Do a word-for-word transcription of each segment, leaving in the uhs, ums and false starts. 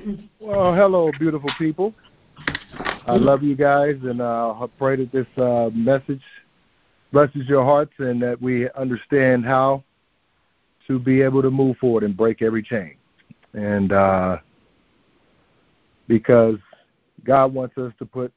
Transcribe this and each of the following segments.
Well, hello, beautiful people. I love you guys, and uh, I pray that this uh, message blesses your hearts and that we understand how to be able to move forward and break every chain. And uh, because God wants us to put,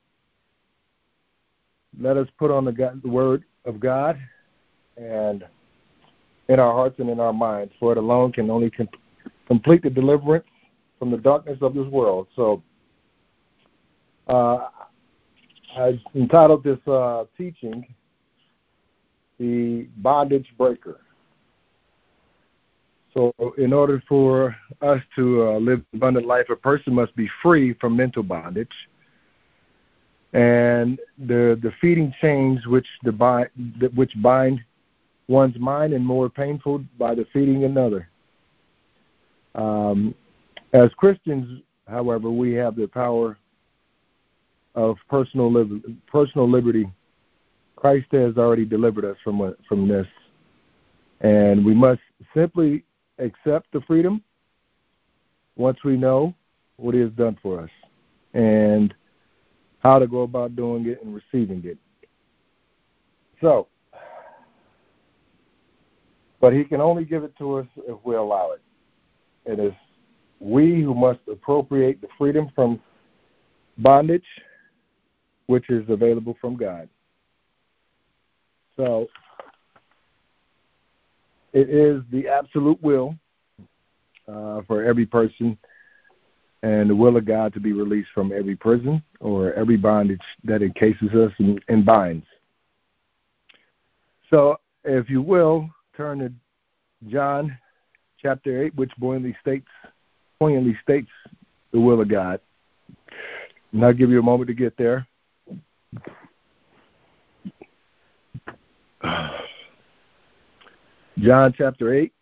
let us put on the, God, the word of God and in our hearts and in our minds, for it alone can only com- complete the deliverance from the darkness of this world. So uh, I entitled this uh, teaching, The Bondage Breaker. So in order for us to uh, live an abundant life, a person must be free from mental bondage and the defeating chains which, the bind, which bind one's mind, and more painful by defeating another. Um, as Christians, however, we have the power of personal li- personal liberty. Christ has already delivered us from from this, and we must simply accept the freedom once we know what He has done for us and how to go about doing it and receiving it. So, but He can only give it to us if we allow it. It is we who must appropriate the freedom from bondage, which is available from God. So it is the absolute will uh, for every person and the will of God to be released from every prison or every bondage that encases us and, and binds. So if you will, turn to John chapter eight, which poignantly states, poignantly states the will of God. And I'll give you a moment to get there. John chapter eight,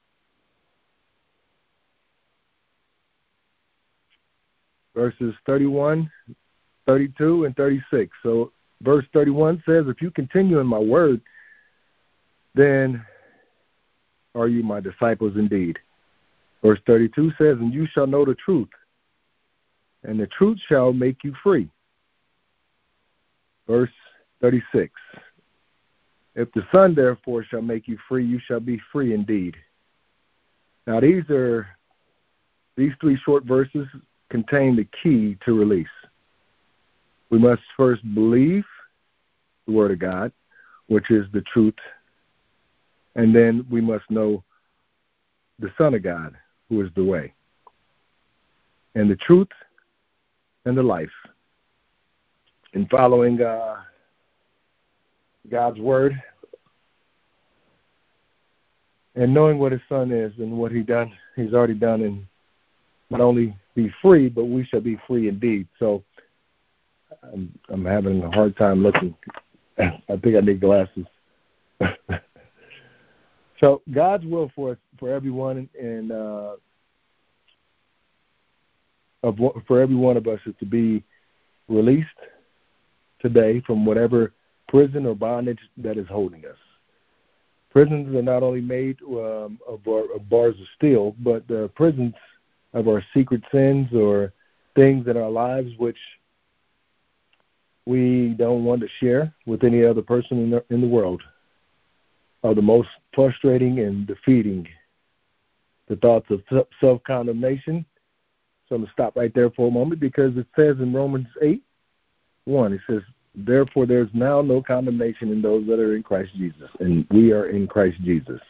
verses thirty-one, thirty-two, and thirty-six. So verse thirty-one says, if you continue in my word, then are you my disciples indeed. Verse thirty-two says, and you shall know the truth, and the truth shall make you free. Verse thirty-six, if the Son therefore shall make you free, you shall be free indeed. Now these are, these three short verses contain the key to release. We must first believe the Word of God, which is the truth, and then we must know the Son of God, who is the way, and the truth, and the life. In following uh, God's Word, and knowing what His Son is and what He done, He's already done, and not only be free, but we shall be free indeed. So I'm, I'm having a hard time looking. I think I need glasses. So God's will for for everyone and uh, of for every one of us is to be released today from whatever prison or bondage that is holding us. Prisons are not only made um, of, bar, of bars of steel, but the prisons of our secret sins or things in our lives which we don't want to share with any other person in the, in the world are the most frustrating and defeating. The thoughts of self-condemnation. So I'm going to stop right there for a moment because it says in Romans eight one, it says, therefore there's now no condemnation in those that are in Christ Jesus, and we are in Christ Jesus.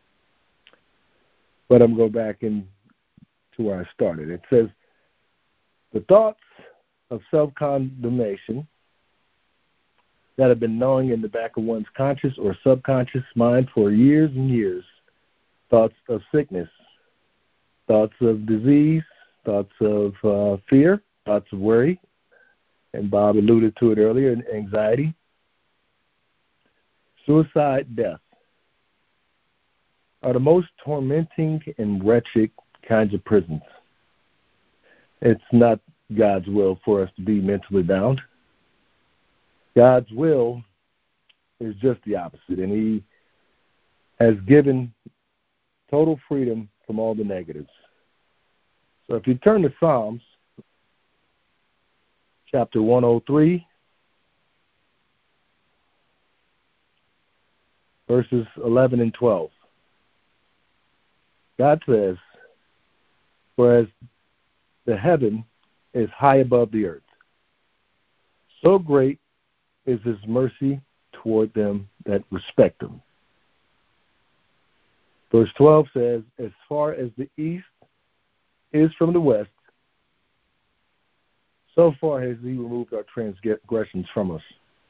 But I'm going to go back in to where I started. It says, the thoughts of self-condemnation that have been gnawing in the back of one's conscious or subconscious mind for years and years, thoughts of sickness, thoughts of disease, thoughts of uh, fear, thoughts of worry, and Bob alluded to it earlier, anxiety, suicide, death, are the most tormenting and wretched kinds of prisons. It's not God's will for us to be mentally bound. God's will is just the opposite, and He has given total freedom from all the negatives. So if you turn to Psalms, chapter one oh three, verses eleven and twelve. God says, "Whereas the heaven is high above the earth, so great is his mercy toward them that respect him." Verse twelve says, "As far as the east is from the west, so far has he removed our transgressions from us."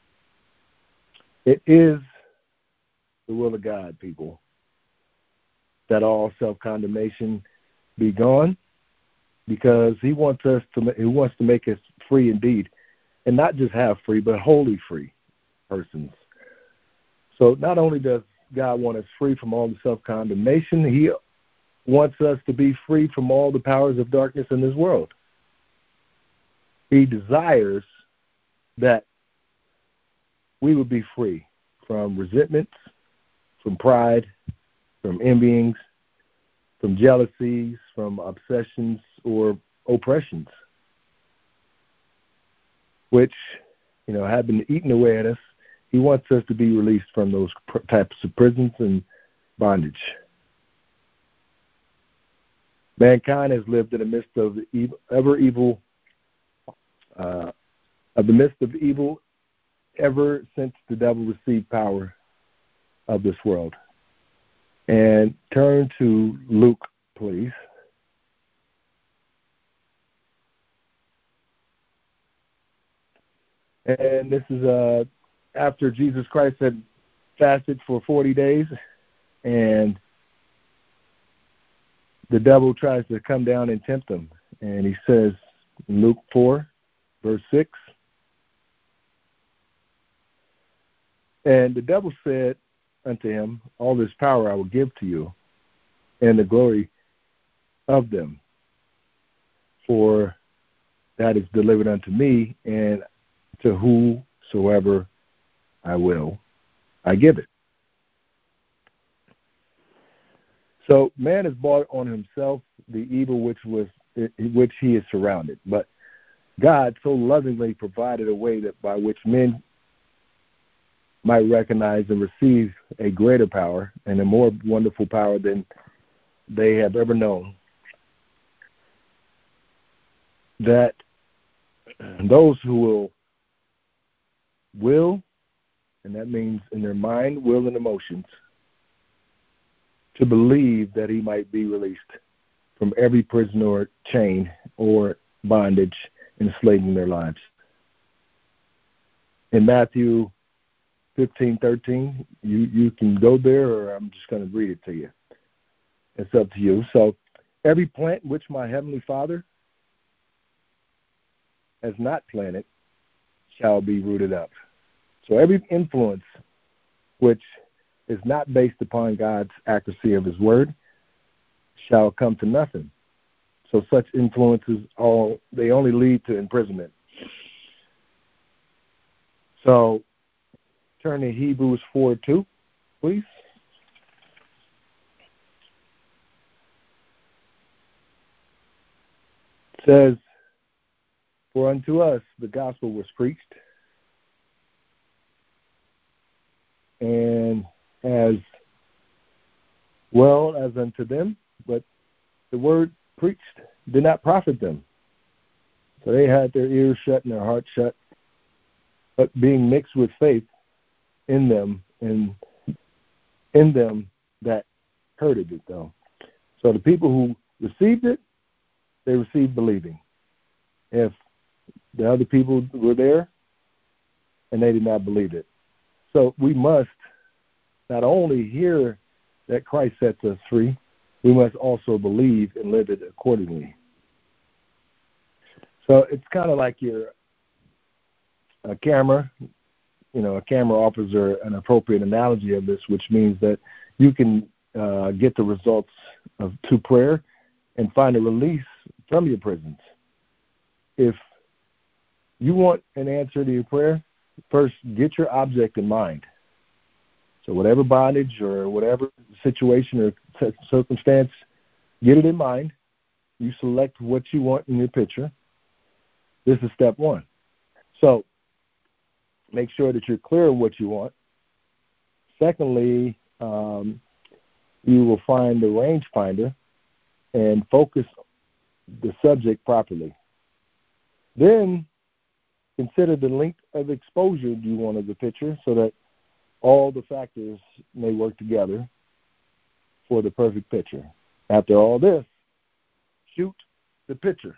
It is the will of God, people, that all self-condemnation be gone, because he wants us to he wants to make us free indeed, and not just have free, but wholly free persons. So not only does God want us free from all the self-condemnation, he wants us to be free from all the powers of darkness in this world. He desires that we would be free from resentments, from pride, from envyings, from jealousies, from obsessions or oppressions, which, you know, have been eating away at us. He wants us to be released from those types of prisons and bondage. Mankind has lived in the midst of the evil, ever evil, uh, of the midst of evil ever since the devil received power of this world. And turn to Luke, please. And this is uh, after Jesus Christ had fasted for forty days, and the devil tries to come down and tempt him. And he says, in Luke four, verse six, "And the devil said unto him, All this power I will give to you, and the glory of them. For that is delivered unto me, and to whosoever I will, I give it." So man has brought on himself the evil which was which he is surrounded. But God so lovingly provided a way that by which men might recognize and receive a greater power and a more wonderful power than they have ever known, that those who will will, and that means in their mind, will, and emotions, to believe that he might be released from every prison or chain or bondage enslaving their lives. In Matthew fifteen thirteen, you, you can go there, or I'm just going to read it to you. It's up to you. So, every plant which my heavenly Father has not planted shall be rooted up. So every influence which is not based upon God's accuracy of his word shall come to nothing. So such influences, all they only lead to imprisonment. So turn to Hebrews four two, please. It says, "For unto us the gospel was preached, and as well as unto them, but the word preached did not profit them." So they had their ears shut and their hearts shut, but being mixed with faith in them and in them that heard it, though. So the people who received it, they received believing. If the other people were there and they did not believe it. So we must not only hear that Christ sets us free, we must also believe and live it accordingly. So it's kind of like your a camera. You know, a camera offers an appropriate analogy of this, which means that you can uh, get the results of to prayer and find a release from your prisons. If you want an answer to your prayer, first get your object in mind. So whatever bondage or whatever situation or circumstance, get it in mind. You select what you want in your picture. This is step one. So make sure that you're clear on what you want. Secondly, um, you will find the rangefinder and focus the subject properly. Then consider the length of exposure you want of the picture so that all the factors may work together for the perfect picture. After all this, shoot the picture.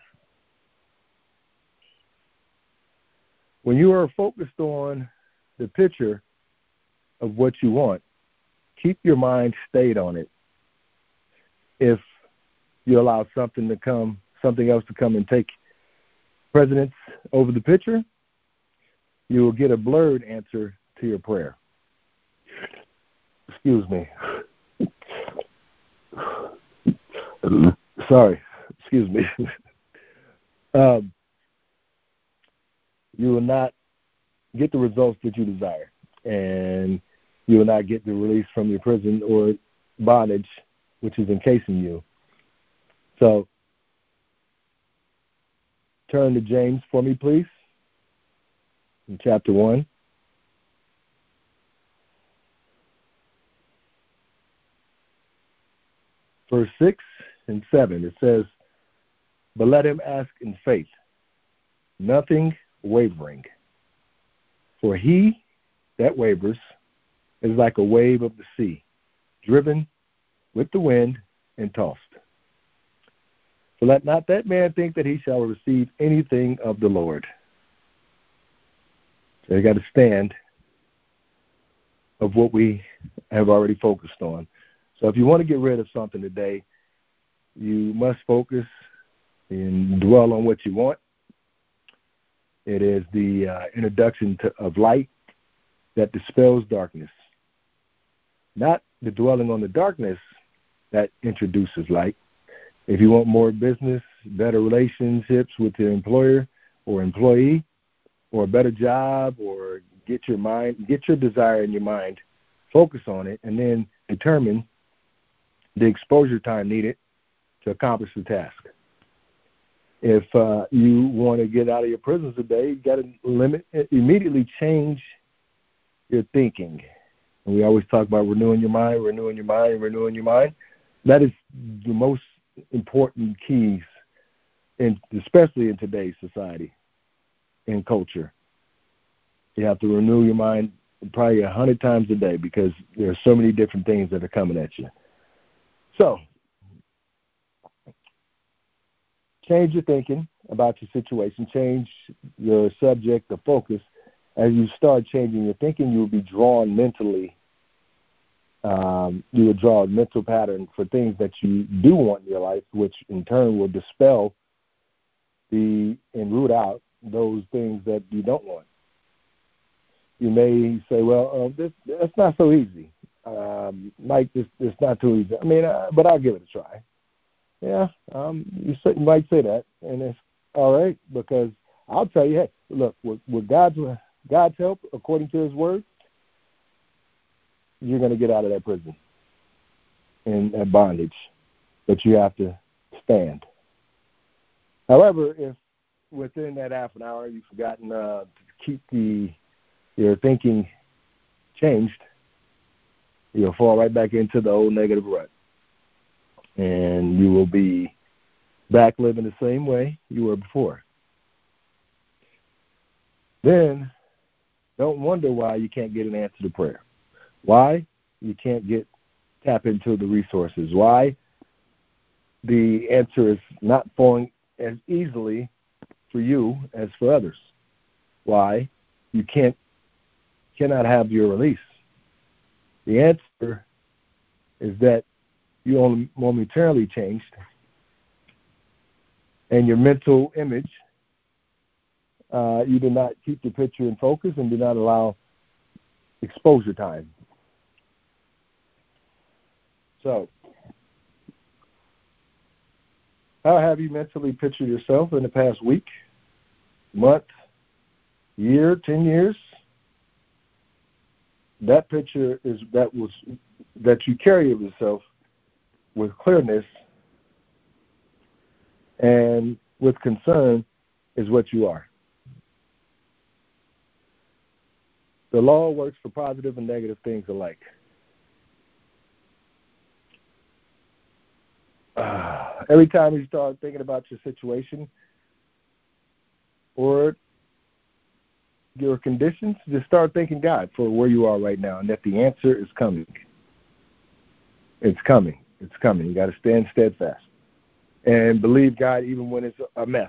When you are focused on the picture of what you want, keep your mind stayed on it. If you allow something to come, something else to come and take precedence over the picture, you will get a blurred answer to your prayer. Excuse me. Sorry. Excuse me. um, you will not get the results that you desire, and you will not get the release from your prison or bondage, which is encasing you. So, turn to James for me, please, in chapter one. Verse six and seven, it says, "But let him ask in faith, nothing wavering. For he that wavers is like a wave of the sea, driven with the wind and tossed. So let not that man think that he shall receive anything of the Lord." So you got to stand of what we have already focused on. So if you want to get rid of something today, you must focus and dwell on what you want. It is the uh, introduction to, of light that dispels darkness. Not the dwelling on the darkness that introduces light. If you want more business, better relationships with your employer or employee, or a better job, or get your mind, get your desire in your mind, focus on it, and then determine the exposure time needed to accomplish the task. If uh, you want to get out of your prisons today, you got to limit, immediately change your thinking. And we always talk about renewing your mind, renewing your mind, renewing your mind. That is the most important keys, in, especially in today's society and culture. You have to renew your mind probably a hundred times a day because there are so many different things that are coming at you. So, change your thinking about your situation. Change your subject, the focus. As you start changing your thinking, you will be drawn mentally. Um, you will draw a mental pattern for things that you do want in your life, which in turn will dispel the and root out those things that you don't want. You may say, well, uh, this, that's not so easy. Um, Mike, this, this not too easy. I mean, uh, but I'll give it a try. Yeah, um, you, say, you might say that, and it's all right, because I'll tell you, hey, look, with, with God's, God's help, according to his word, you're going to get out of that prison and that bondage, but you have to stand. However, if within that half an hour you've forgotten uh, to keep the your thinking changed, you'll fall right back into the old negative rut. And you will be back living the same way you were before. Then don't wonder why you can't get an answer to prayer. Why you can't get tap into the resources. Why the answer is not falling as easily for you as for others. Why you can't cannot have your release. The answer is that you only momentarily changed, and your mental image, uh, you did not keep the picture in focus and did not allow exposure time. So, how have you mentally pictured yourself in the past week, month, year, ten years? That picture is that was that you carry of yourself with clearness and with concern is what you are. The law works for positive and negative things alike. Uh, every time you start thinking about your situation or your conditions, just start thanking God for where you are right now and that the answer is coming. It's coming. It's coming. You got to stand steadfast and believe God even when it's a mess.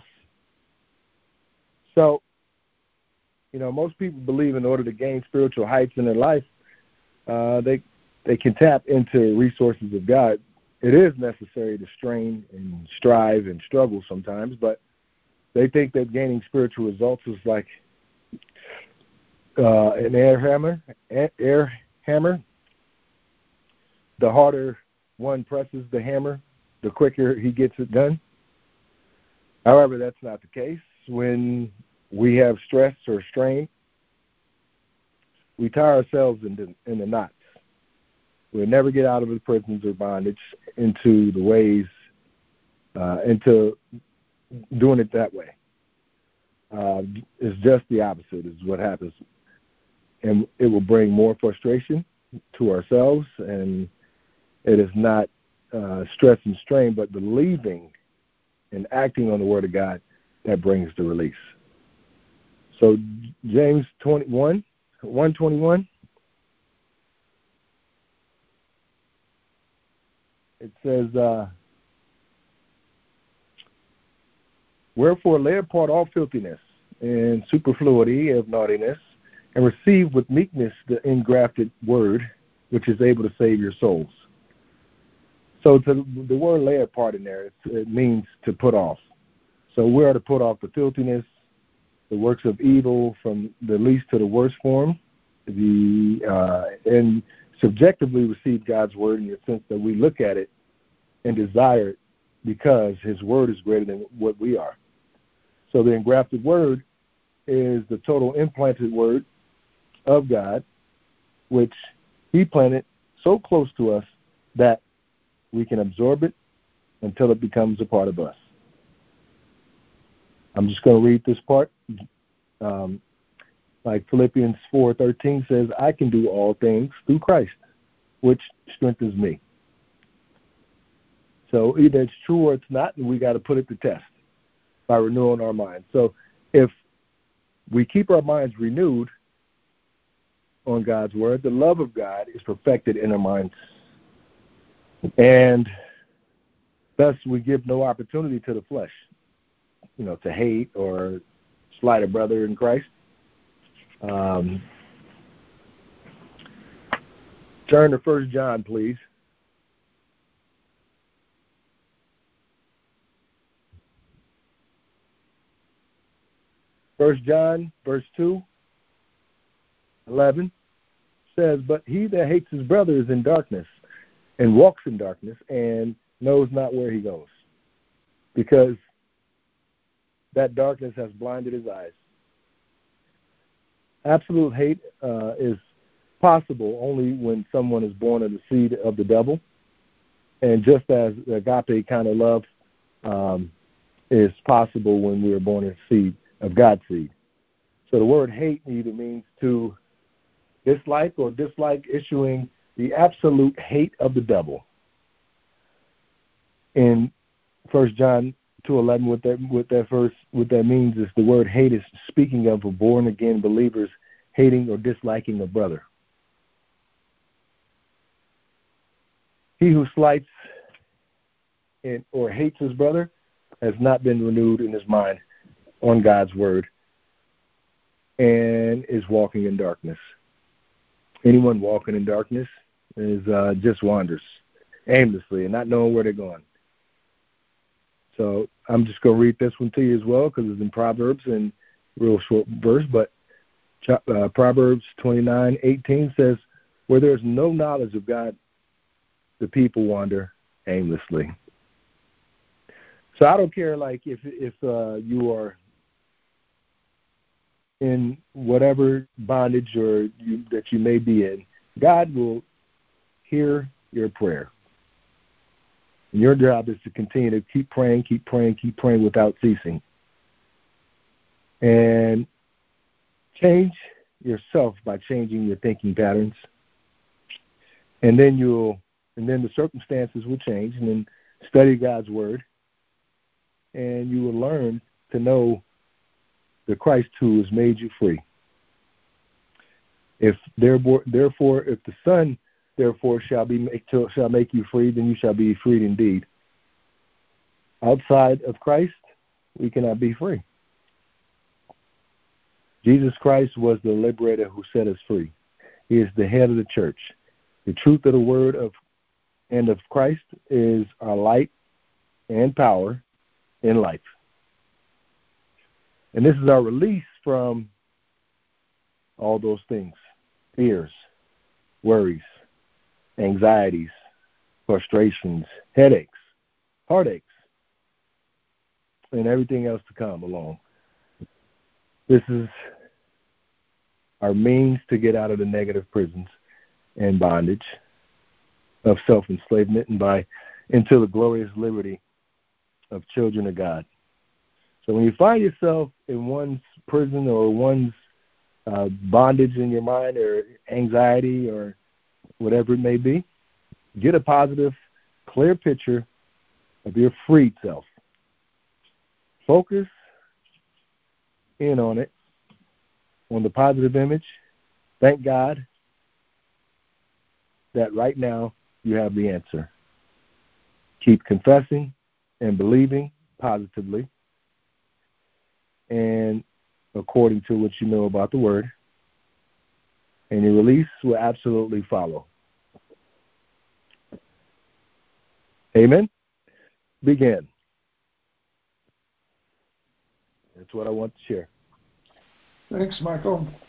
So, you know, most people believe in order to gain spiritual heights in their life, uh, they they can tap into resources of God. It is necessary to strain and strive and struggle sometimes, but they think that gaining spiritual results is like uh, an air hammer. Air hammer. The harder one presses the hammer, the quicker he gets it done. However, that's not the case. When we have stress or strain, we tie ourselves into in the knots. We'll never get out of the prisons or bondage into the ways, uh, into doing it that way. Uh, it's just the opposite is what happens. And it will bring more frustration to ourselves, and it is not uh, stress and strain, but believing and acting on the Word of God that brings the release. So James twenty-one, one twenty-one, it says, uh, wherefore lay apart all filthiness and superfluity of naughtiness, and receive with meekness the engrafted word, which is able to save your souls. So to, the word lay apart in there, it means to put off. So we are to put off the filthiness, the works of evil from the least to the worst form, the uh, and subjectively receive God's word in the sense that we look at it and desire it because his word is greater than what we are. So the engrafted word is the total implanted word of God, which he planted so close to us that we can absorb it until it becomes a part of us. I'm just going to read this part. Um, like Philippians four thirteen says, I can do all things through Christ, which strengthens me. So either it's true or it's not, and we got to put it to test by renewing our minds. So if we keep our minds renewed on God's word, the love of God is perfected in our minds. And thus we give no opportunity to the flesh, you know, to hate or slight a brother in Christ. Um, turn to First John, please. First John, verse two, eleven says, but he that hates his brother is in darkness and walks in darkness and knows not where he goes, because that darkness has blinded his eyes. Absolute hate uh, is possible only when someone is born of the seed of the devil. And just as agape kind of love um, is possible when we are born of the seed of God's seed. So the word hate either means to dislike or dislike issuing the absolute hate of the devil. In First John two eleven, what that what that verse what that means is the word hate is speaking of a born again believers hating or disliking a brother. He who slights and, or hates his brother has not been renewed in his mind on God's word and is walking in darkness. Anyone walking in darkness is uh, just wanders aimlessly and not knowing where they're going. So I'm just going to read this one to you as well because it's in Proverbs and real short verse, but uh, Proverbs twenty-nine eighteen says, where there's no knowledge of God, the people wander aimlessly. So I don't care, like, if if uh, you are in whatever bondage or you, that you may be in, God will hear your prayer. And your job is to continue to keep praying, keep praying, keep praying without ceasing. And change yourself by changing your thinking patterns. And then you'll, and then the circumstances will change, and then study God's word, and you will learn to know the Christ who has made you free. If therefore, therefore, if the Son therefore shall be make, shall make you free, then you shall be freed indeed. Outside of Christ, we cannot be free. Jesus Christ was the liberator who set us free. He is the head of the church. The truth of the word of and of Christ is our light and power in life. And this is our release from all those things: fears, worries, anxieties, frustrations, headaches, heartaches, and everything else to come along. This is our means to get out of the negative prisons and bondage of self-enslavement and by into the glorious liberty of children of God. So when you find yourself in one's prison or one's uh, bondage in your mind or anxiety or whatever it may be, get a positive, clear picture of your freed self. Focus in on it, on the positive image. Thank God that right now you have the answer. Keep confessing and believing positively and according to what you know about the word, and your release will absolutely follow. Amen? Begin. That's what I want to share. Thanks, Michael.